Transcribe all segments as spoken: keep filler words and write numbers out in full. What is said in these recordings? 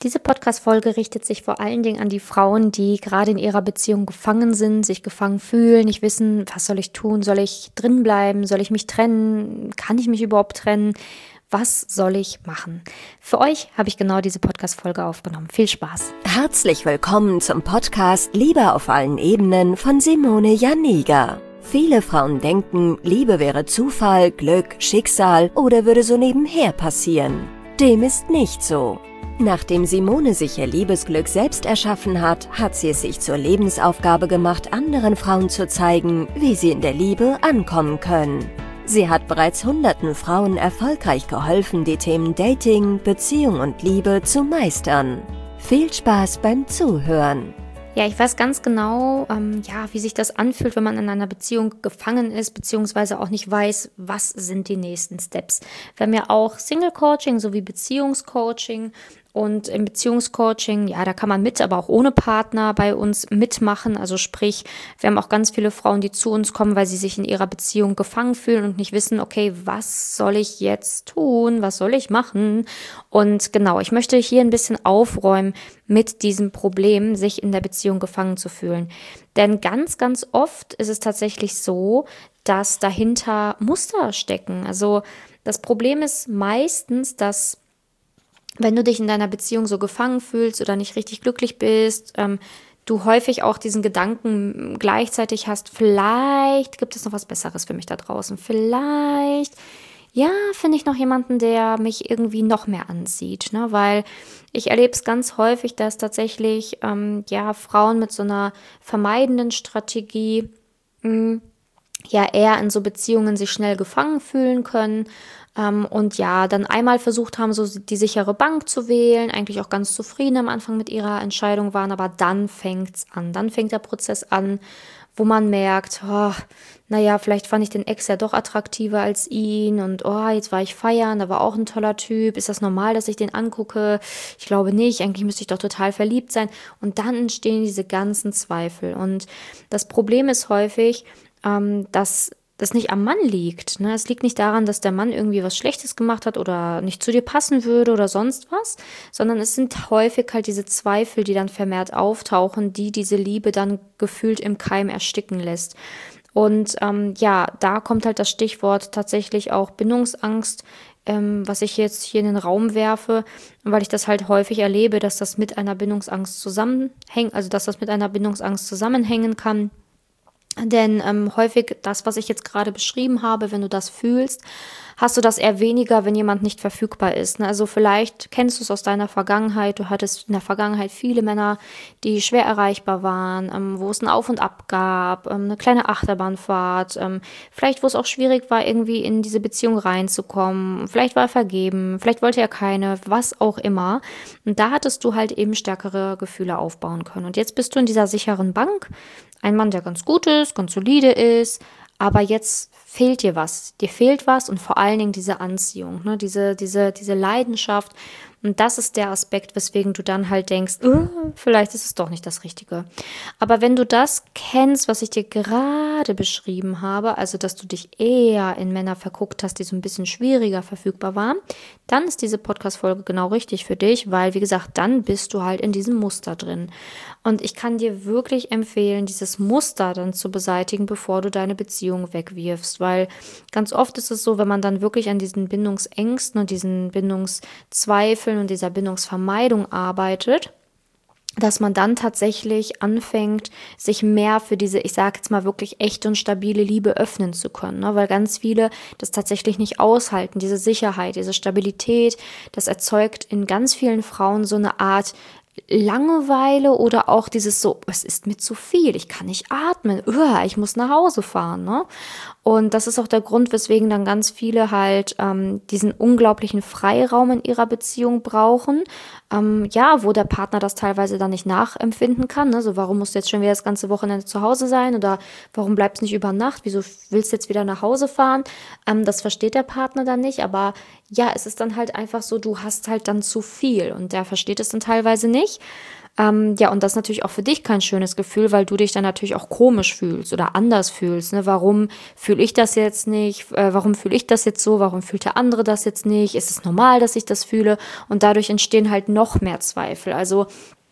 Diese Podcast-Folge richtet sich vor allen Dingen an die Frauen, die gerade in ihrer Beziehung gefangen sind, sich gefangen fühlen, nicht wissen, was soll ich tun? Soll ich drin bleiben? Soll ich mich trennen? Kann ich mich überhaupt trennen? Was soll ich machen? Für euch habe ich genau diese Podcast-Folge aufgenommen. Viel Spaß! Herzlich willkommen zum Podcast Liebe auf allen Ebenen von Simone Janiga. Viele Frauen denken, Liebe wäre Zufall, Glück, Schicksal oder würde so nebenher passieren. Dem ist nicht so. Nachdem Simone sich ihr Liebesglück selbst erschaffen hat, hat sie es sich zur Lebensaufgabe gemacht, anderen Frauen zu zeigen, wie sie in der Liebe ankommen können. Sie hat bereits hunderten Frauen erfolgreich geholfen, die Themen Dating, Beziehung und Liebe zu meistern. Viel Spaß beim Zuhören! Ja, ich weiß ganz genau, ähm, ja, wie sich das anfühlt, wenn man in einer Beziehung gefangen ist, beziehungsweise auch nicht weiß, was sind die nächsten Steps. Wir haben ja auch Single-Coaching sowie Beziehungscoaching. Und im Beziehungscoaching, ja, da kann man mit, aber auch ohne Partner bei uns mitmachen. Also sprich, wir haben auch ganz viele Frauen, die zu uns kommen, weil sie sich in ihrer Beziehung gefangen fühlen und nicht wissen, okay, was soll ich jetzt tun? Was soll ich machen? Und genau, ich möchte hier ein bisschen aufräumen mit diesem Problem, sich in der Beziehung gefangen zu fühlen. Denn ganz, ganz oft ist es tatsächlich so, dass dahinter Muster stecken. Also das Problem ist meistens, dass wenn du dich in deiner Beziehung so gefangen fühlst oder nicht richtig glücklich bist, ähm, du häufig auch diesen Gedanken gleichzeitig hast, vielleicht gibt es noch was Besseres für mich da draußen. Vielleicht, ja, finde ich noch jemanden, der mich irgendwie noch mehr anzieht, ne? Weil ich erlebe es ganz häufig, dass tatsächlich ähm, ja Frauen mit so einer vermeidenden Strategie mh, ja eher in so Beziehungen sich schnell gefangen fühlen können. Ähm, und ja, dann einmal versucht haben, so die sichere Bank zu wählen, eigentlich auch ganz zufrieden am Anfang mit ihrer Entscheidung waren, aber dann fängt's an, dann fängt der Prozess an, wo man merkt, oh, naja, vielleicht fand ich den Ex ja doch attraktiver als ihn und oh, jetzt war ich feiern, da war auch ein toller Typ, ist das normal, dass ich den angucke? Ich glaube nicht, eigentlich müsste ich doch total verliebt sein und dann entstehen diese ganzen Zweifel und das Problem ist häufig, ähm, dass das nicht am Mann liegt. Ne? Es liegt nicht daran, dass der Mann irgendwie was Schlechtes gemacht hat oder nicht zu dir passen würde oder sonst was, sondern es sind häufig halt diese Zweifel, die dann vermehrt auftauchen, die diese Liebe dann gefühlt im Keim ersticken lässt. Und ähm, ja, da kommt halt das Stichwort tatsächlich auch Bindungsangst, ähm, was ich jetzt hier in den Raum werfe, weil ich das halt häufig erlebe, dass das mit einer Bindungsangst zusammenhängt, also dass das mit einer Bindungsangst zusammenhängen kann. Denn ähm, häufig das, was ich jetzt gerade beschrieben habe, wenn du das fühlst, hast du das eher weniger, wenn jemand nicht verfügbar ist. Ne? Also vielleicht kennst du es aus deiner Vergangenheit, du hattest in der Vergangenheit viele Männer, die schwer erreichbar waren, ähm, wo es ein Auf und Ab gab, ähm, eine kleine Achterbahnfahrt, ähm, vielleicht wo es auch schwierig war, irgendwie in diese Beziehung reinzukommen, vielleicht war er vergeben, vielleicht wollte er keine, was auch immer. Und da hattest du halt eben stärkere Gefühle aufbauen können. Und jetzt bist du in dieser sicheren Bank, ein Mann, der ganz gut ist, ganz solide ist, aber jetzt fehlt dir was. Dir fehlt was und vor allen Dingen diese Anziehung, ne? diese, diese, diese Leidenschaft. Und das ist der Aspekt, weswegen du dann halt denkst, oh, vielleicht ist es doch nicht das Richtige. Aber wenn du das kennst, was ich dir gerade beschrieben habe, also dass du dich eher in Männer verguckt hast, die so ein bisschen schwieriger verfügbar waren, dann ist diese Podcast-Folge genau richtig für dich, weil, wie gesagt, dann bist du halt in diesem Muster drin. Und ich kann dir wirklich empfehlen, dieses Muster dann zu beseitigen, bevor du deine Beziehung wegwirfst, weil ganz oft ist es so, wenn man dann wirklich an diesen Bindungsängsten und diesen Bindungszweifeln und dieser Bindungsvermeidung arbeitet, dass man dann tatsächlich anfängt, sich mehr für diese, ich sage jetzt mal wirklich echte und stabile Liebe öffnen zu können, ne? Weil ganz viele das tatsächlich nicht aushalten, diese Sicherheit, diese Stabilität, das erzeugt in ganz vielen Frauen so eine Art Langeweile oder auch dieses so, es ist mir zu viel, ich kann nicht atmen, uah, ich muss nach Hause fahren, ne? Und das ist auch der Grund, weswegen dann ganz viele halt ähm, diesen unglaublichen Freiraum in ihrer Beziehung brauchen, ähm, ja, wo der Partner das teilweise dann nicht nachempfinden kann, ne? So, warum musst du jetzt schon wieder das ganze Wochenende zu Hause sein oder warum bleibst du nicht über Nacht, wieso willst du jetzt wieder nach Hause fahren? Ähm, das versteht der Partner dann nicht, aber ja, es ist dann halt einfach so, du hast halt dann zu viel und der versteht es dann teilweise nicht. Ähm, ja, und das ist natürlich auch für dich kein schönes Gefühl, weil du dich dann natürlich auch komisch fühlst oder anders fühlst. Ne? Warum fühle ich das jetzt nicht? Äh, warum fühle ich das jetzt so? Warum fühlt der andere das jetzt nicht? Ist es normal, dass ich das fühle? Und dadurch entstehen halt noch mehr Zweifel. Also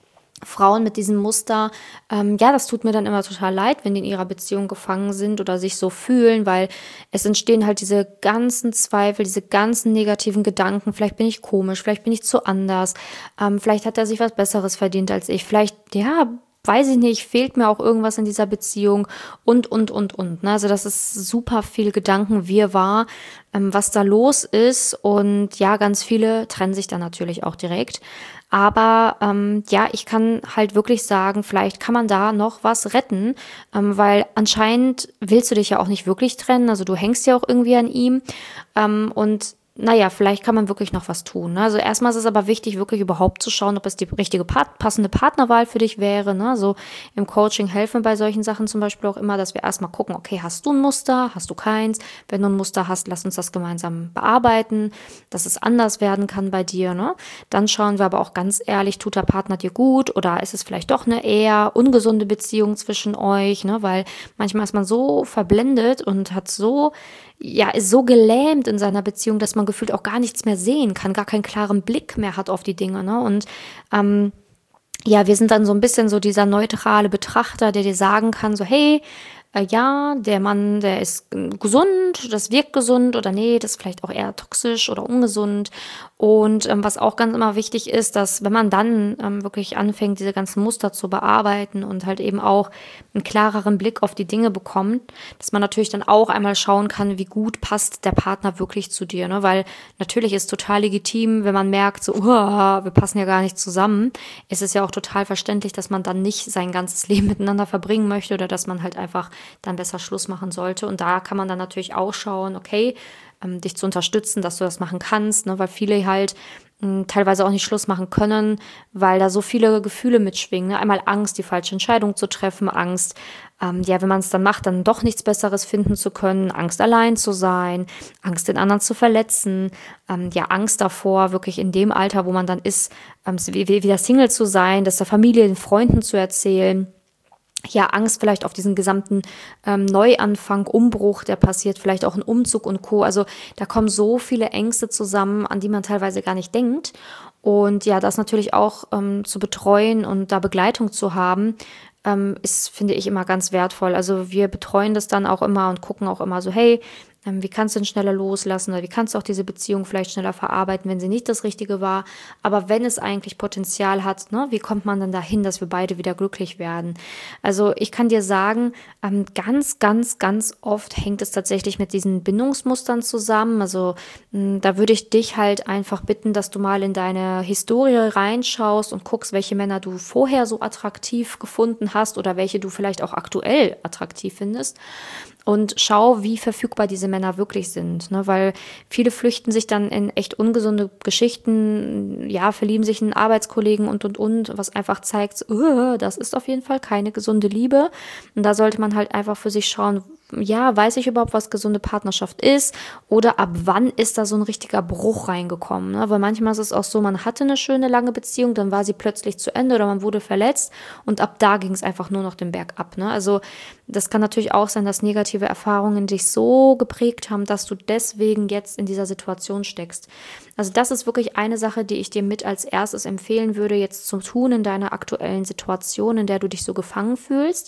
Frauen mit diesem Muster, ähm, ja, das tut mir dann immer total leid, wenn die in ihrer Beziehung gefangen sind oder sich so fühlen, weil es entstehen halt diese ganzen Zweifel, diese ganzen negativen Gedanken. Vielleicht bin ich komisch, vielleicht bin ich zu anders, ähm, vielleicht hat er sich was Besseres verdient als ich, vielleicht, ja, weiß ich nicht, fehlt mir auch irgendwas in dieser Beziehung und, und, und, und. Ne? Also das ist super viel Gedankenwirrwarr, ähm, was da los ist. Und ja, ganz viele trennen sich dann natürlich auch direkt. Aber ähm, ja, ich kann halt wirklich sagen, vielleicht kann man da noch was retten, ähm, weil anscheinend willst du dich ja auch nicht wirklich trennen. Also du hängst ja auch irgendwie an ihm ähm, und naja, vielleicht kann man wirklich noch was tun. Ne? Also erstmal ist es aber wichtig, wirklich überhaupt zu schauen, ob es die richtige Part- passende Partnerwahl für dich wäre. Ne? So im Coaching helfen bei solchen Sachen zum Beispiel auch immer, dass wir erstmal gucken, okay, hast du ein Muster, hast du keins? Wenn du ein Muster hast, lass uns das gemeinsam bearbeiten, dass es anders werden kann bei dir. Ne? Dann schauen wir aber auch ganz ehrlich, tut der Partner dir gut oder ist es vielleicht doch eine eher ungesunde Beziehung zwischen euch? Ne? Weil manchmal ist man so verblendet und hat so ja, ist so gelähmt in seiner Beziehung, dass man gefühlt auch gar nichts mehr sehen kann, gar keinen klaren Blick mehr hat auf die Dinge, ne? Und ähm, ja, wir sind dann so ein bisschen so dieser neutrale Betrachter, der dir sagen kann, so hey, äh, ja, der Mann, der ist äh, gesund, das wirkt gesund oder nee, das ist vielleicht auch eher toxisch oder ungesund. Und ähm, was auch ganz immer wichtig ist, dass wenn man dann ähm, wirklich anfängt, diese ganzen Muster zu bearbeiten und halt eben auch einen klareren Blick auf die Dinge bekommt, dass man natürlich dann auch einmal schauen kann, wie gut passt der Partner wirklich zu dir, ne? Weil natürlich ist total legitim, wenn man merkt, so, uah, wir passen ja gar nicht zusammen, ist es ja auch total verständlich, dass man dann nicht sein ganzes Leben miteinander verbringen möchte oder dass man halt einfach dann besser Schluss machen sollte. Und da kann man dann natürlich auch schauen, okay, ähm, dich zu unterstützen, dass du das machen kannst, ne? Weil viele halt mh, teilweise auch nicht Schluss machen können, weil da so viele Gefühle mitschwingen. Ne? Einmal Angst, die falsche Entscheidung zu treffen, Angst, ähm, ja, wenn man es dann macht, dann doch nichts Besseres finden zu können, Angst, allein zu sein, Angst, den anderen zu verletzen, ähm, ja, Angst davor, wirklich in dem Alter, wo man dann ist, ähm, wieder Single zu sein, das der Familie, den Freunden zu erzählen. Ja, Angst vielleicht auf diesen gesamten ähm, Neuanfang, Umbruch, der passiert, vielleicht auch ein Umzug und Co. Also da kommen so viele Ängste zusammen, an die man teilweise gar nicht denkt. Und ja, das natürlich auch ähm, zu betreuen und da Begleitung zu haben, ähm, ist, finde ich, immer ganz wertvoll. Also wir betreuen das dann auch immer und gucken auch immer so, hey, wie kannst du denn schneller loslassen oder wie kannst du auch diese Beziehung vielleicht schneller verarbeiten, wenn sie nicht das Richtige war. Aber wenn es eigentlich Potenzial hat, ne, wie kommt man dann dahin, dass wir beide wieder glücklich werden? Also ich kann dir sagen, ähm, ganz, ganz, ganz oft hängt es tatsächlich mit diesen Bindungsmustern zusammen. Also mh, da würde ich dich halt einfach bitten, dass du mal in deine Historie reinschaust und guckst, welche Männer du vorher so attraktiv gefunden hast oder welche du vielleicht auch aktuell attraktiv findest. Und schau, wie verfügbar diese Männer wirklich sind, ne? Weil viele flüchten sich dann in echt ungesunde Geschichten, ja, verlieben sich in Arbeitskollegen und, und, und, was einfach zeigt, uh, das ist auf jeden Fall keine gesunde Liebe. Und da sollte man halt einfach für sich schauen, ja, weiß ich überhaupt, was gesunde Partnerschaft ist oder ab wann ist da so ein richtiger Bruch reingekommen, ne? Weil manchmal ist es auch so, man hatte eine schöne, lange Beziehung, dann war sie plötzlich zu Ende oder man wurde verletzt und ab da ging es einfach nur noch den Berg ab, ne? Also das kann natürlich auch sein, dass negative Erfahrungen dich so geprägt haben, dass du deswegen jetzt in dieser Situation steckst. Also das ist wirklich eine Sache, die ich dir mit als erstes empfehlen würde, jetzt zu tun in deiner aktuellen Situation, in der du dich so gefangen fühlst.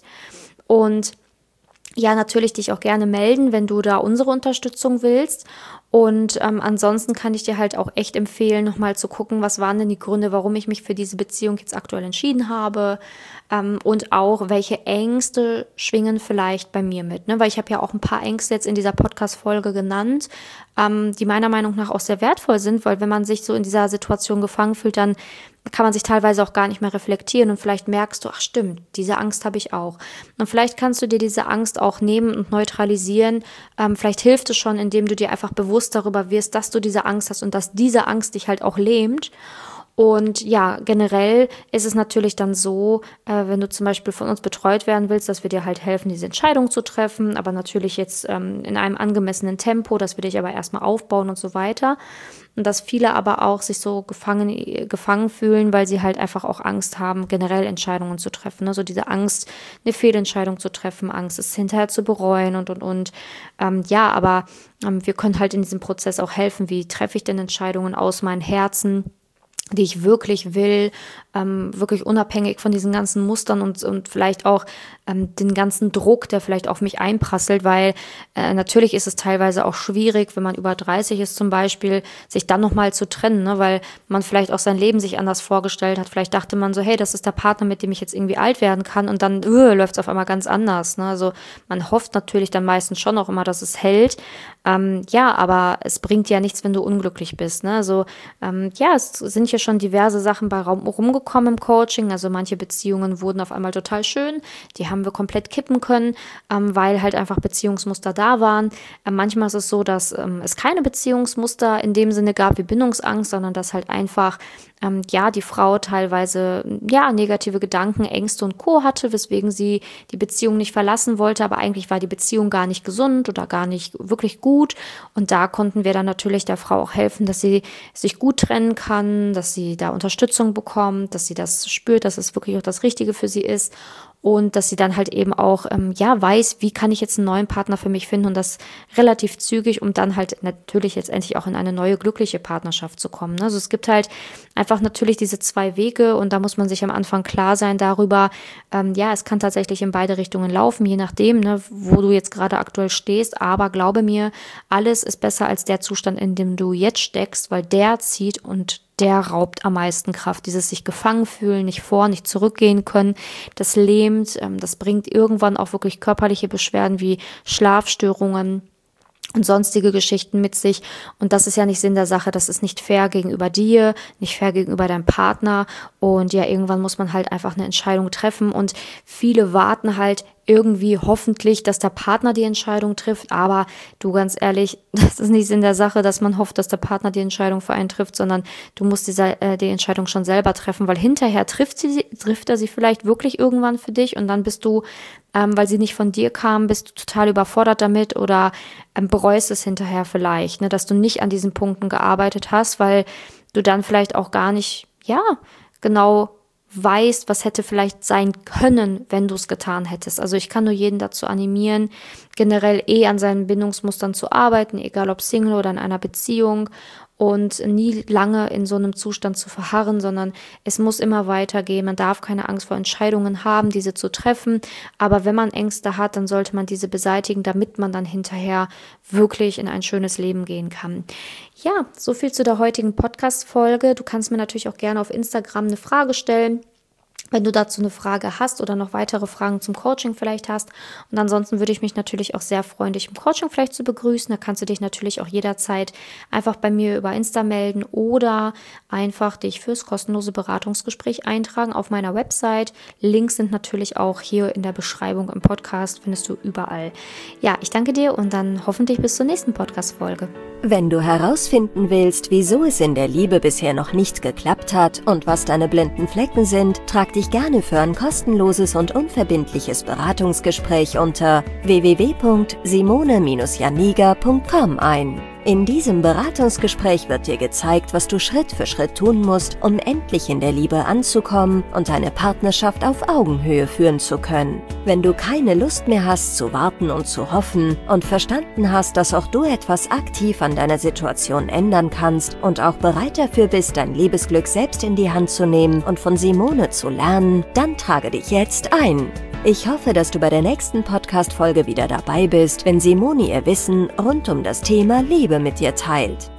Und ja, natürlich dich auch gerne melden, wenn du da unsere Unterstützung willst. Und ähm, ansonsten kann ich dir halt auch echt empfehlen, nochmal zu gucken, was waren denn die Gründe, warum ich mich für diese Beziehung jetzt aktuell entschieden habe, ähm, und auch, welche Ängste schwingen vielleicht bei mir mit, ne? Weil ich habe ja auch ein paar Ängste jetzt in dieser Podcast-Folge genannt, ähm, die meiner Meinung nach auch sehr wertvoll sind, weil wenn man sich so in dieser Situation gefangen fühlt, dann kann man sich teilweise auch gar nicht mehr reflektieren und vielleicht merkst du, ach stimmt, diese Angst habe ich auch. Und vielleicht kannst du dir diese Angst auch nehmen und neutralisieren. Ähm, vielleicht hilft es schon, indem du dir einfach bewusst darüber wirst, dass du diese Angst hast und dass diese Angst dich halt auch lähmt. Und ja, generell ist es natürlich dann so, äh, wenn du zum Beispiel von uns betreut werden willst, dass wir dir halt helfen, diese Entscheidung zu treffen, aber natürlich jetzt ähm, in einem angemessenen Tempo, dass wir dich aber erstmal aufbauen und so weiter. Und dass viele aber auch sich so gefangen, gefangen fühlen, weil sie halt einfach auch Angst haben, generell Entscheidungen zu treffen. Also diese Angst, eine Fehlentscheidung zu treffen, Angst, es hinterher zu bereuen und, und, und. Ähm, ja, aber ähm, wir können halt in diesem Prozess auch helfen. Wie treffe ich denn Entscheidungen aus meinem Herzen, die ich wirklich will, ähm, wirklich unabhängig von diesen ganzen Mustern und, und vielleicht auch ähm, den ganzen Druck, der vielleicht auf mich einprasselt, weil äh, natürlich ist es teilweise auch schwierig, wenn man über dreißig ist zum Beispiel, sich dann nochmal zu trennen, ne? Weil man vielleicht auch sein Leben sich anders vorgestellt hat. Vielleicht dachte man so, hey, das ist der Partner, mit dem ich jetzt irgendwie alt werden kann und dann uh, läuft es auf einmal ganz anders. Ne? Also man hofft natürlich dann meistens schon auch immer, dass es hält. Ähm, ja, aber es bringt ja nichts, wenn du unglücklich bist. Ne? Also ähm, ja, es sind hier schon diverse Sachen bei Raum rumgekommen im Coaching. Also manche Beziehungen wurden auf einmal total schön. Die haben wir komplett kippen können, ähm, weil halt einfach Beziehungsmuster da waren. Ähm, manchmal ist es so, dass ähm, es keine Beziehungsmuster in dem Sinne gab wie Bindungsangst, sondern dass halt einfach ähm, ja die Frau teilweise ja negative Gedanken, Ängste und Co. hatte, weswegen sie die Beziehung nicht verlassen wollte. Aber eigentlich war die Beziehung gar nicht gesund oder gar nicht wirklich gut. Und da konnten wir dann natürlich der Frau auch helfen, dass sie sich gut trennen kann, dass sie da Unterstützung bekommt, dass sie das spürt, dass es wirklich auch das Richtige für sie ist und dass sie dann halt eben auch ähm, ja weiß, wie kann ich jetzt einen neuen Partner für mich finden und das relativ zügig, um dann halt natürlich letztendlich auch in eine neue glückliche Partnerschaft zu kommen. Also es gibt halt einfach natürlich diese zwei Wege und da muss man sich am Anfang klar sein darüber, ähm, ja, es kann tatsächlich in beide Richtungen laufen, je nachdem, ne, wo du jetzt gerade aktuell stehst, aber glaube mir, alles ist besser als der Zustand, in dem du jetzt steckst, weil der zieht und der raubt am meisten Kraft. Dieses sich gefangen fühlen, nicht vor, nicht zurückgehen können, das lähmt, ähm, das bringt irgendwann auch wirklich körperliche Beschwerden wie Schlafstörungen und sonstige Geschichten mit sich. Und das ist ja nicht Sinn der Sache. Das ist nicht fair gegenüber dir, nicht fair gegenüber deinem Partner. Und ja, irgendwann muss man halt einfach eine Entscheidung treffen. Und viele warten halt irgendwie hoffentlich, dass der Partner die Entscheidung trifft. Aber du, ganz ehrlich, das ist nicht Sinn der Sache, dass man hofft, dass der Partner die Entscheidung für einen trifft, sondern du musst diese, äh, die Entscheidung schon selber treffen, weil hinterher trifft sie, trifft er sie vielleicht wirklich irgendwann für dich und dann bist du, ähm, weil sie nicht von dir kam, bist du total überfordert damit oder ähm, bereust es hinterher vielleicht, ne, dass du nicht an diesen Punkten gearbeitet hast, weil du dann vielleicht auch gar nicht, ja, genau weißt, was hätte vielleicht sein können, wenn du es getan hättest. Also ich kann nur jeden dazu animieren, generell eh an seinen Bindungsmustern zu arbeiten, egal ob Single oder in einer Beziehung und nie lange in so einem Zustand zu verharren, sondern es muss immer weitergehen. Man darf keine Angst vor Entscheidungen haben, diese zu treffen. Aber wenn man Ängste hat, dann sollte man diese beseitigen, damit man dann hinterher wirklich in ein schönes Leben gehen kann. Ja, so viel zu der heutigen Podcast-Folge. Du kannst mir natürlich auch gerne auf Instagram eine Frage stellen, wenn du dazu eine Frage hast oder noch weitere Fragen zum Coaching vielleicht hast. Und ansonsten würde ich mich natürlich auch sehr freuen, dich im Coaching vielleicht zu begrüßen. Da kannst du dich natürlich auch jederzeit einfach bei mir über Insta melden oder einfach dich fürs kostenlose Beratungsgespräch eintragen auf meiner Website. Links sind natürlich auch hier in der Beschreibung im Podcast, findest du überall. Ja, ich danke dir und dann hoffentlich bis zur nächsten Podcast-Folge. Wenn du herausfinden willst, wieso es in der Liebe bisher noch nicht geklappt hat und was deine blinden Flecken sind, trag dich gerne für ein kostenloses und unverbindliches Beratungsgespräch unter w w w punkt simone Bindestrich janiga punkt com ein. In diesem Beratungsgespräch wird dir gezeigt, was du Schritt für Schritt tun musst, um endlich in der Liebe anzukommen und deine Partnerschaft auf Augenhöhe führen zu können. Wenn du keine Lust mehr hast zu warten und zu hoffen und verstanden hast, dass auch du etwas aktiv an deiner Situation ändern kannst und auch bereit dafür bist, dein Liebesglück selbst in die Hand zu nehmen und von Simone zu lernen, dann trage dich jetzt ein. Ich hoffe, dass du bei der nächsten Podcast-Folge wieder dabei bist, wenn Simone ihr Wissen rund um das Thema Liebe mit dir teilt.